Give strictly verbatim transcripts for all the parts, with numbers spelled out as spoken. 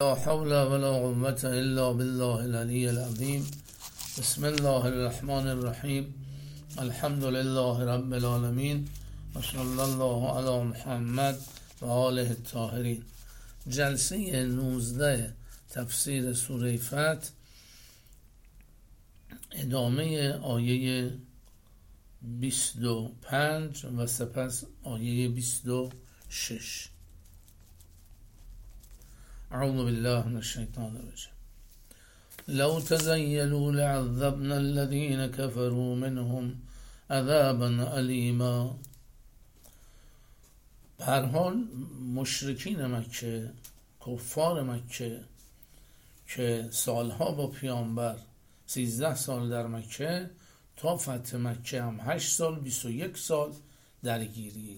لا حول ولا قوة الا بالله العلی العظیم. بسم الله الرحمن الرحیم. الحمد لله رب العالمین و صلی الله علی محمد و آله الطاهرین. جلسه نوزده تفسیر سوره فتح، ادامه آیه بیست و پنج و سپس آیه بیست و شش. اعوذ بالله من الشیطان الرجیم. لو تزیلوا لعذبنا الذین كفروا منهم عذابا الیما. به هر حال مشرکین مکه، کفار مکه که سالها با پیامبر سیزده سال در مکه تا فتح مکه هم هشت سال بیست و یک سال درگیری،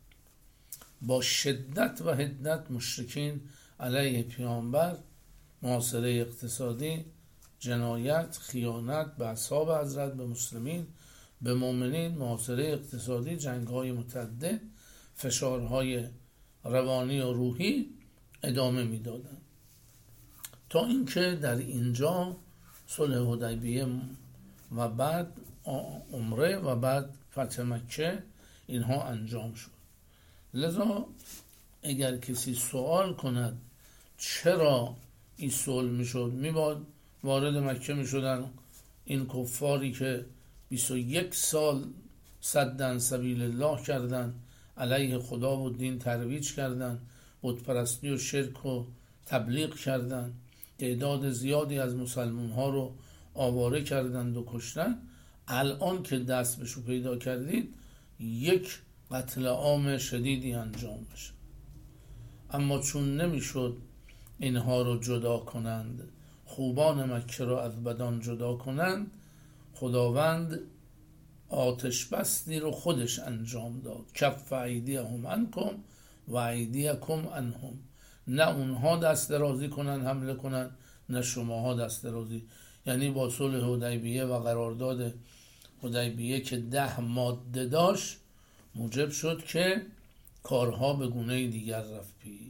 با شدت و حدت مشرکین علیه پیامبر، محاصره اقتصادی، جنایت، خیانت به اصحاب حضرت، به مسلمین، به مؤمنین، محاصره اقتصادی، جنگ‌های متعدد، فشارهای روانی و روحی ادامه میدادند تا اینکه در اینجا صلح حدیبیه و بعد عمره و بعد فتح مکه اینها انجام شد. لذا اگر کسی سوال کند چرا این صلح میشد، میباد وارد مکه میشدن این کفاری که بیست و یک سال صدن سبیل الله کردن، علیه خدا و دین ترویج کردن، بت پرستی و شرک و تبلیغ کردن، تعداد زیادی از مسلمان ها رو آواره کردند و کشتن. الان که دست بهشو پیدا کردید یک قتل عام شدیدی انجام بشه، اما چون نمیشد اینها رو جدا کنند، خوبان مکه رو از بدان جدا کنند، خداوند آتش بستی رو خودش انجام داد. کف ایدیهم عنکم و ایدیکم عنهم. نه اونها دست درازی کنن حمله کنن، نه شماها دست درازی. یعنی با صلح حدیبیه و قرارداد حدیبیه که ده ماده داشت، موجب شد که کارها به گونه دیگر رفت پیش.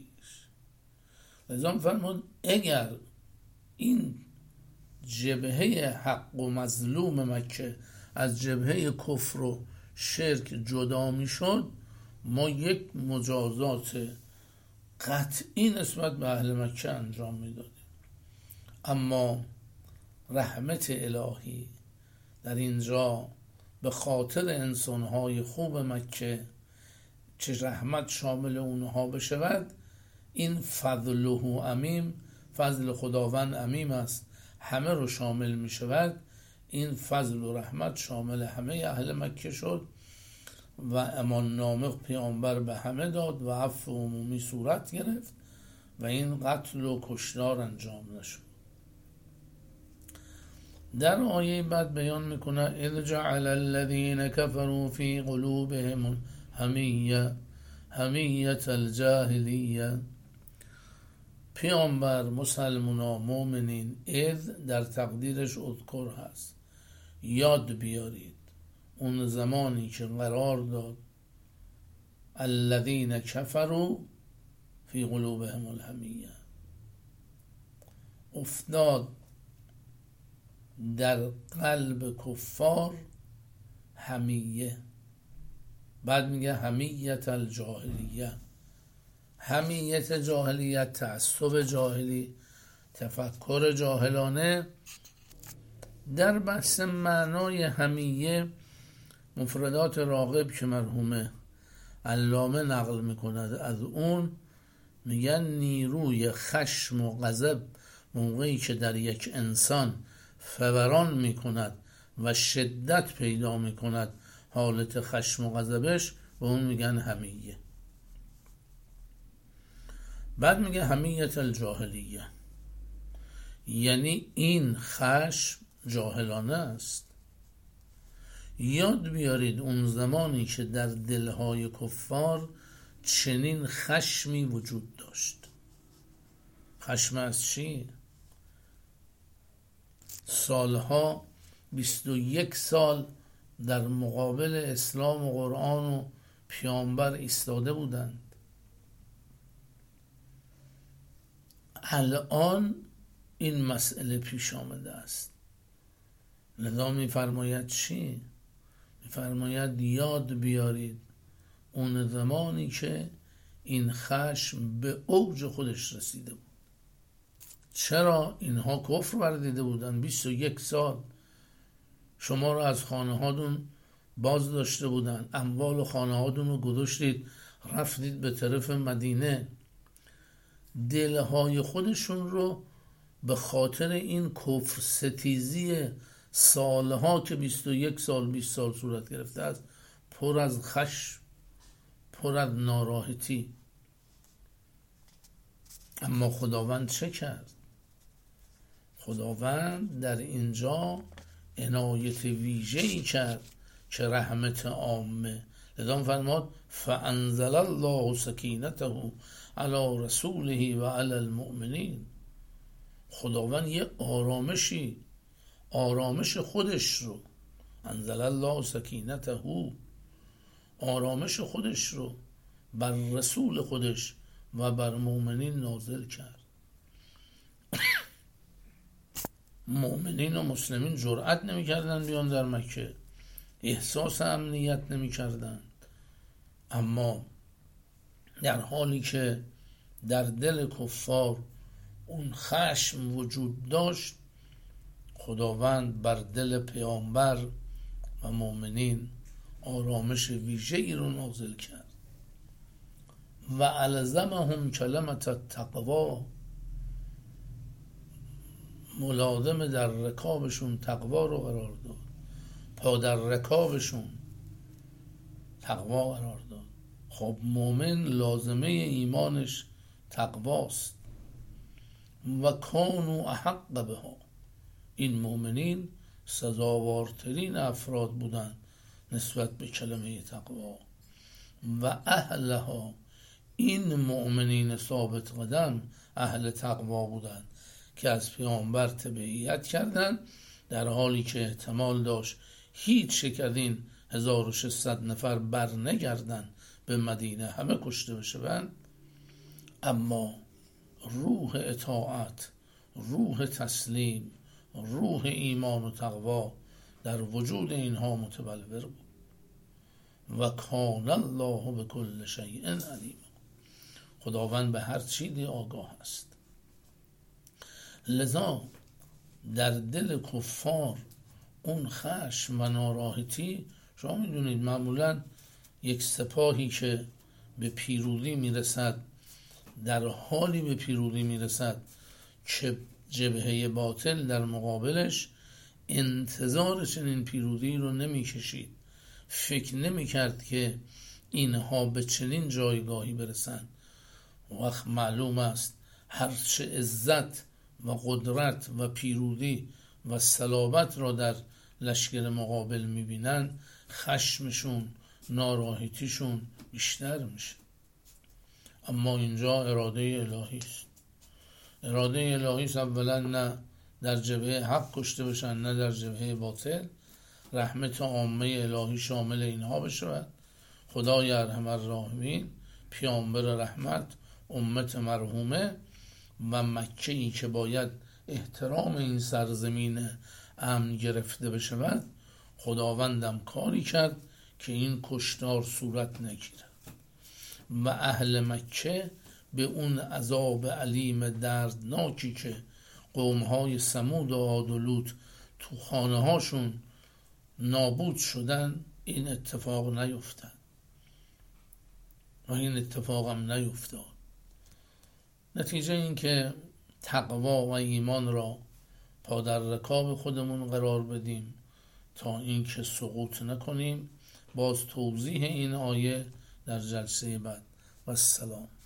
لذا فرمود اگر این جبهه حق و مظلوم مکه از جبهه کفر و شرک جدا می شد، ما یک مجازات قطعی نسبت به اهل مکه انجام می دادیم. اما رحمت الهی در اینجا به خاطر انسانهای خوب مکه که رحمت شامل اونها بشود، این فضله عمیم، فضل خداوند عمیم است، همه رو شامل می شود. این فضل و رحمت شامل همه اهل مکه شد و امان نامه پیامبر به همه داد و عفو عمومی صورت گرفت و این قتل و کشتار انجام نشد. در آیه بعد بیان میکنه اذ جعل الذین کفروا فی قلوبهم حمیه حمیت الجاهلیه. پیامبر، مسلمان، مؤمنین، اذ در تقدیرش اذکر هست، یاد بیارید اون زمانی که قرار داد الذین کفروا فی قلوبهم الحمیه، افتاد در قلب کفار حمیه. بعد میگه حمیت الجاهلیه. حمیت جاهلیت، تعصب جاهلی، تفکر جاهلانه. در بحث معنای حمیه مفردات راغب که مرحوم علامه نقل میکند از اون، میگن نیروی خشم و غضب موقعی که در یک انسان فوران میکند و شدت پیدا میکند حالت خشم و غضبش، و اون میگن حمیه. بعد میگه حمیت الجاهلیه، یعنی این خشم جاهلانه است. یاد بیارید اون زمانی که در دلهای کفار چنین خشمی وجود داشت. خشم از چی؟ سالها بیست و یک سال در مقابل اسلام و قرآن و پیامبر ایستاده بودند، الان این مسئله پیش آمده است. لذا میفرماید چی؟ میفرماید یاد بیارید اون زمانی که این خشم به اوج خودش رسیده بود. چرا؟ اینها کفر ورزیده بودن، بیست و یک سال شما رو از خانه هاتون باز داشته بودن، اموال خانه هاتون رو گذاشتید رفتید به طرف مدینه، دلهای خودشون رو به خاطر این کفر ستیزی سالها که بیست و یک سال بیست سال صورت گرفته است پر از خشم، پر از ناراحتی. اما خداوند چه کرد؟ خداوند در اینجا عنایت ویژه‌ای کرد که رحمت عامه. لذا فرمود فانزل الله سکینته علی رسوله و علی المؤمنین. خداوند یه آرامشی، آرامش خودش رو، انزل الله سکینته، آرامش خودش رو بر رسول خودش و بر مؤمنین نازل کرد. مؤمنین و مسلمین جرأت نمی کردن بیان در مکه، احساس امنیت نمی کردن. اما در حالی که در دل کفار اون خشم وجود داشت، خداوند بر دل پیامبر و مؤمنین آرامش ویژه‌ای رو نازل کرد. و الزمهم کلمت التقوا، ملازم در رکابشون تقوا رو قرار داد، پا در رکابشون تقوا قرار داد. خب مومن لازمه ایمانش تقواست. و کانوا احق بها، این مومنین سزاوارترین افراد بودند نسبت به کلمه تقوا. و اهلها، این مؤمنین ثابت قدم اهل تقوا بودند که از پیامبر تبعیت کردند، در حالی که احتمال داشت هیچ یک از این هزار و ششصد نفر بر نگردن به مدینه، همه کشته بشوند. اما روح اطاعت، روح تسلیم، روح ایمان و تقوا در وجود اینها متبلور بود. و کان الله بكل شیء علیم، خداوند به هر چیزی آگاه است. لذا در دل کفار اون خشم و ناراحتی، شما میدونید معمولا یک سپاهی که به پیروزی میرسد، در حالی به پیروزی میرسد که جبهه باطل در مقابلش انتظار چنین پیروزی رو نمیکشید، فکر نمیکرد که اینها به چنین جایگاهی برسند. وقت معلوم است هرچه عزت و قدرت و پیروزی و صلابت را در لشکر مقابل میبینن، خشمشون، ناراحتیشون بیشتر میشه. اما اینجا اراده الهی است. اراده الهی است اولا نه در جبهه حق کشته بشن، نه در جبهه باطل. رحمت عامه الهی شامل اینها بشود. خدای ارحم الراحمین، پیامبر رحمت، امت مرحومه و مکه ای که باید احترام این سرزمین امن گرفته بشود، خداوندم کاری کرد که این کشتار صورت نگیرد و اهل مکه به اون عذاب علیم دردناکی که قومهای ثمود و عاد و لوط تو خانه هاشون نابود شدن، این اتفاق نیفتاد و این اتفاق هم نیفتاد. نتیجه این که تقوا و ایمان را پا در رکاب خودمون قرار بدیم تا این که سقوط نکنیم. باز توضیح این آیه در جلسه بعد. و السلام.